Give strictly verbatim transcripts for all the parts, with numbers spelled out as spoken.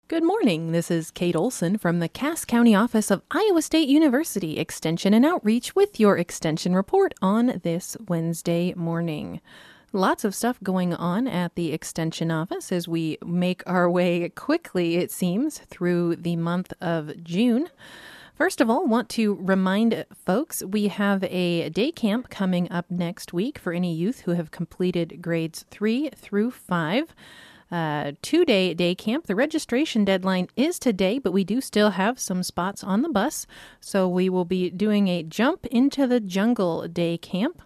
Good morning. This is Kate Olson from the Cass County office of Iowa State University Extension and Outreach with your Extension report on this Wednesday morning. Lots of stuff going on at the Extension office as we make our way quickly, it seems, through the month of June. First of all, want to remind folks we have a day camp coming up next week for any youth who have completed grades three through five. Uh, two-day day camp. The registration deadline is today, but we do still have some spots on the bus. So we will be doing a Jump into the Jungle day camp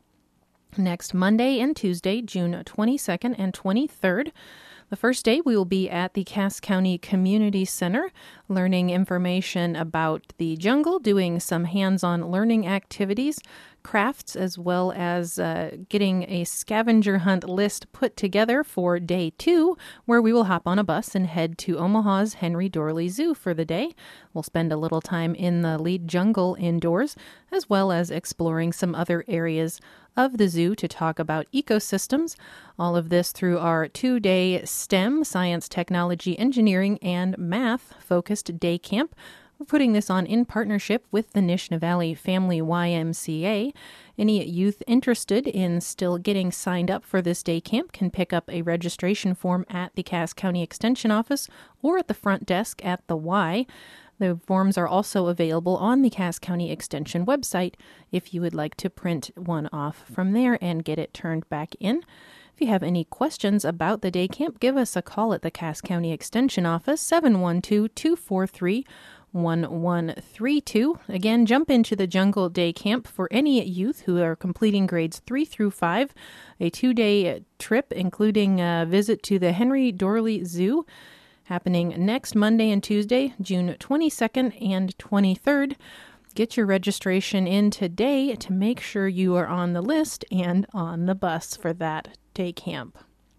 next Monday and Tuesday, June twenty-second and twenty-third. The first day we will be at the Cass County Community Center learning information about the jungle, doing some hands-on learning activities, crafts, as well as uh, getting a scavenger hunt list put together for day two, where we will hop on a bus and head to Omaha's Henry Doorly Zoo for the day. We'll spend a little time in the lead jungle indoors, as well as exploring some other areas of the zoo to talk about ecosystems. All of this through our two-day STEM, science, technology, engineering, and math-focused day camp. We're putting this on in partnership with the Nishna Valley Family Y M C A. Any youth interested in still getting signed up for this day camp can pick up a registration form at the Cass County Extension office or at the front desk at the Y. The forms are also available on the Cass County Extension website if you would like to print one off from there and get it turned back in. If you have any questions about the day camp, give us a call at the Cass County Extension office, seven one two, two four three, one one three two. Again, Jump into the Jungle Day Camp for any youth who are completing grades three through five. A two-day trip including a visit to the Henry Doorly Zoo, happening next Monday and Tuesday, June twenty-second and twenty-third. Get your registration in today to make sure you are on the list and on the bus for that day camp.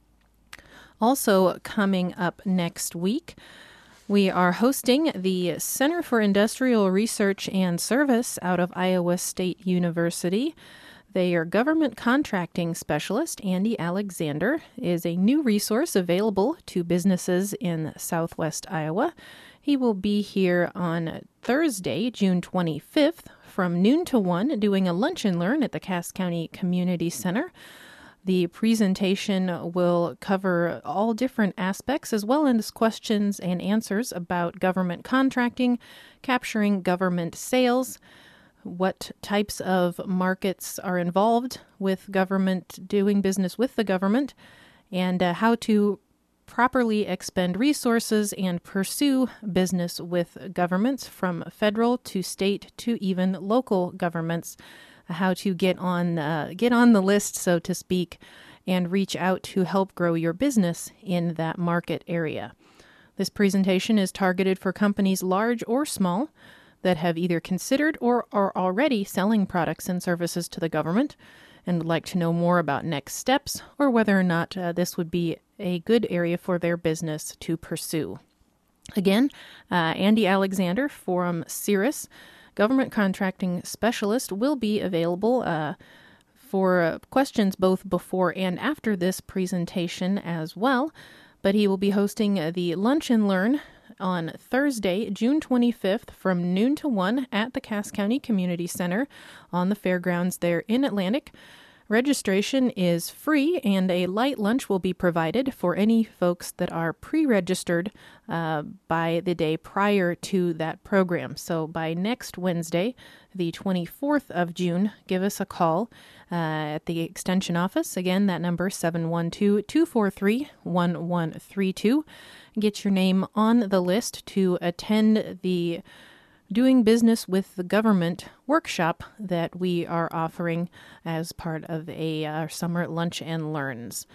Also coming up next week, we are hosting the Center for Industrial Research and Service out of Iowa State University. Their government contracting specialist, Andy Alexander, is a new resource available to businesses in southwest Iowa. He will be here on Thursday, June twenty-fifth, from noon to one, doing a lunch and learn at the Cass County Community Center. The presentation will cover all different aspects, as well as questions and answers about government contracting, capturing government sales, what types of markets are involved with government, doing business with the government, and uh, how to properly expend resources and pursue business with governments from federal to state to even local governments, how to get on uh, get on the list, so to speak, and reach out to help grow your business in that market area. This presentation is targeted for companies large or small that have either considered or are already selling products and services to the government and would like to know more about next steps or whether or not uh, this would be a good area for their business to pursue. Again, uh, Andy Alexander from Cirrus, Government Contracting Specialist, will be available uh, for uh, questions both before and after this presentation as well, but he will be hosting uh, the Lunch and Learn on Thursday, June twenty-fifth, from noon to one at the Cass County Community Center on the fairgrounds there in Atlantic. Registration is free, and a light lunch will be provided for any folks that are pre-registered uh, by the day prior to that program. So by next Wednesday, the twenty-fourth of June, give us a call uh, at the Extension office. Again, that number, seven one two, two four three, one one three two. Get your name on the list to attend the Doing Business with the Government workshop that we are offering as part of a uh, summer lunch and learns.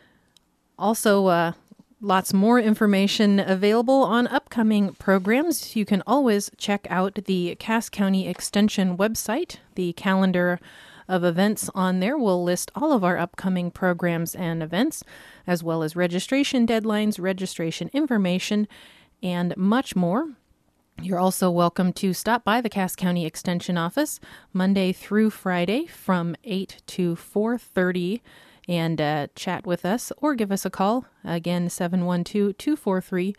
Also, uh, lots more information available on upcoming programs. You can always check out the Cass County Extension website. The calendar of events on there will list all of our upcoming programs and events, as well as registration deadlines, registration information, and much more. You're also welcome to stop by the Cass County Extension office Monday through Friday from eight to four thirty and uh, chat with us or give us a call. Again, seven one two, two four three,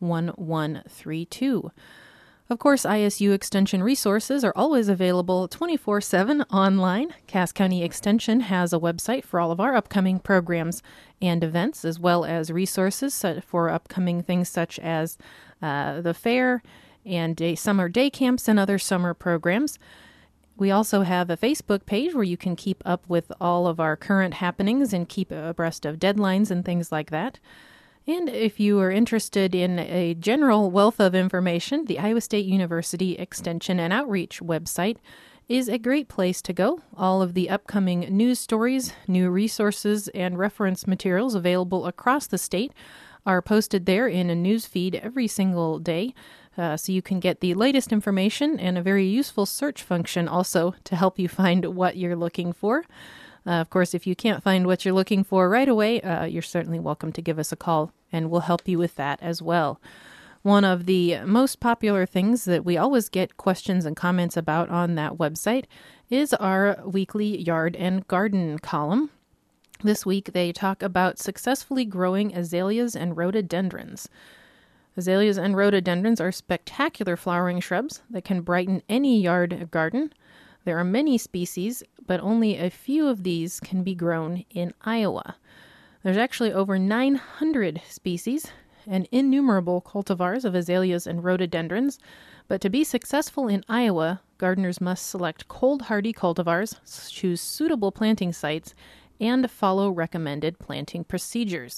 one one three two. Of course, I S U Extension resources are always available twenty-four seven online. Cass County Extension has a website for all of our upcoming programs and events, as well as resources for upcoming things such as uh, the fair and day, summer day camps and other summer programs. We also have a Facebook page where you can keep up with all of our current happenings and keep abreast of deadlines and things like that. And if you are interested in a general wealth of information, the Iowa State University Extension and Outreach website is a great place to go. All of the upcoming news stories, new resources, and reference materials available across the state are posted there in a news feed every single day. Uh, so you can get the latest information and a very useful search function also to help you find what you're looking for. Uh, of course, if you can't find what you're looking for right away, uh, you're certainly welcome to give us a call, and we'll help you with that as well. One of the most popular things that we always get questions and comments about on that website is our weekly yard and garden column. This week, they talk about successfully growing azaleas and rhododendrons. Azaleas and rhododendrons are spectacular flowering shrubs that can brighten any yard or garden. There are many species, but only a few of these can be grown in Iowa. There's actually over nine hundred species and innumerable cultivars of azaleas and rhododendrons, but to be successful in Iowa, gardeners must select cold-hardy cultivars, choose suitable planting sites, and follow recommended planting procedures.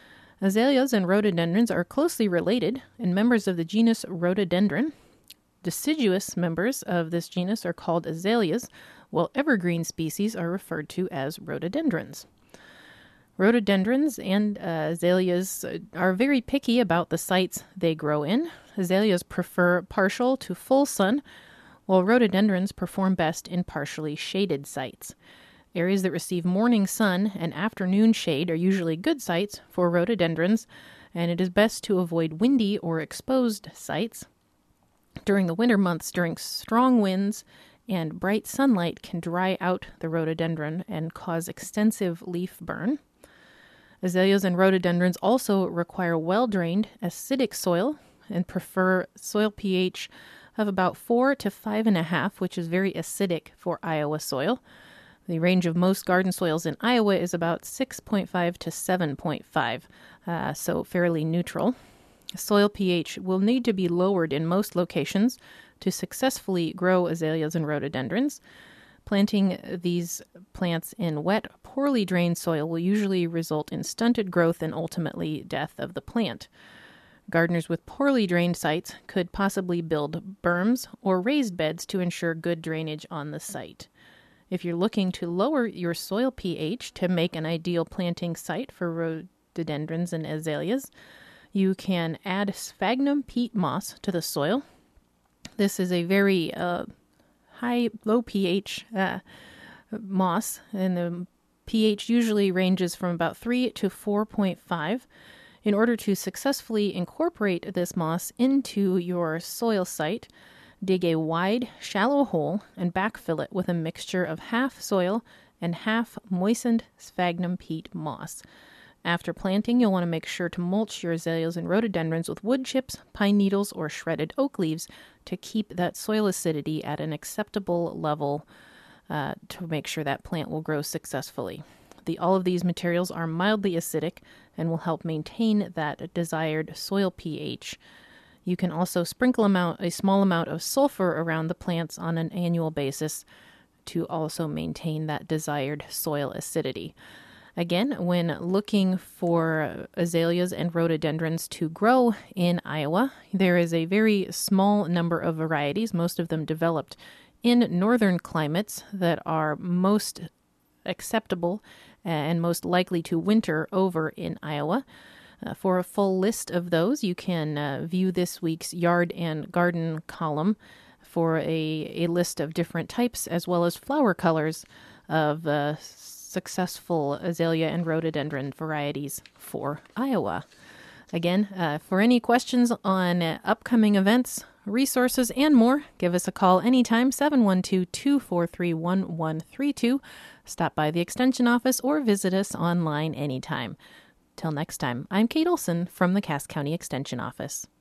Azaleas and rhododendrons are closely related and members of the genus Rhododendron. Deciduous members of this genus are called azaleas, while evergreen species are referred to as rhododendrons. Rhododendrons and uh, azaleas are very picky about the sites they grow in. Azaleas prefer partial to full sun, while rhododendrons perform best in partially shaded sites. Areas that receive morning sun and afternoon shade are usually good sites for rhododendrons, and it is best to avoid windy or exposed sites. During the winter months, during strong winds and bright sunlight can dry out the rhododendron and cause extensive leaf burn. Azaleas and rhododendrons also require well-drained, acidic soil and prefer soil pH of about four to five and a half, which is very acidic for Iowa soil. The range of most garden soils in Iowa is about six point five to seven point five, uh, so fairly neutral. Soil pH will need to be lowered in most locations to successfully grow azaleas and rhododendrons. Planting these plants in wet, poorly drained soil will usually result in stunted growth and ultimately death of the plant. Gardeners with poorly drained sites could possibly build berms or raised beds to ensure good drainage on the site. If you're looking to lower your soil pH to make an ideal planting site for rhododendrons and azaleas, you can add sphagnum peat moss to the soil. This is a very uh, high, low pH uh, moss, and the pH usually ranges from about three to four point five. In order to successfully incorporate this moss into your soil site, dig a wide, shallow hole and backfill it with a mixture of half soil and half moistened sphagnum peat moss. After planting, you'll want to make sure to mulch your azaleas and rhododendrons with wood chips, pine needles, or shredded oak leaves to keep that soil acidity at an acceptable level uh, to make sure that plant will grow successfully. The, all of these materials are mildly acidic and will help maintain that desired soil pH. You can also sprinkle amount, a small amount of sulfur around the plants on an annual basis to also maintain that desired soil acidity. Again, when looking for azaleas and rhododendrons to grow in Iowa, there is a very small number of varieties, most of them developed in northern climates that are most acceptable and most likely to winter over in Iowa. Uh, for a full list of those, you can uh, view this week's Yard and Garden column for a, a list of different types as well as flower colors of uh, successful azalea and rhododendron varieties for Iowa. Again, uh, for any questions on uh, upcoming events, resources, and more, give us a call anytime, seven one two, two four three, one one three two. Stop by the Extension office or visit us online anytime. Till next time, I'm Kate Olson from the Cass County Extension Office.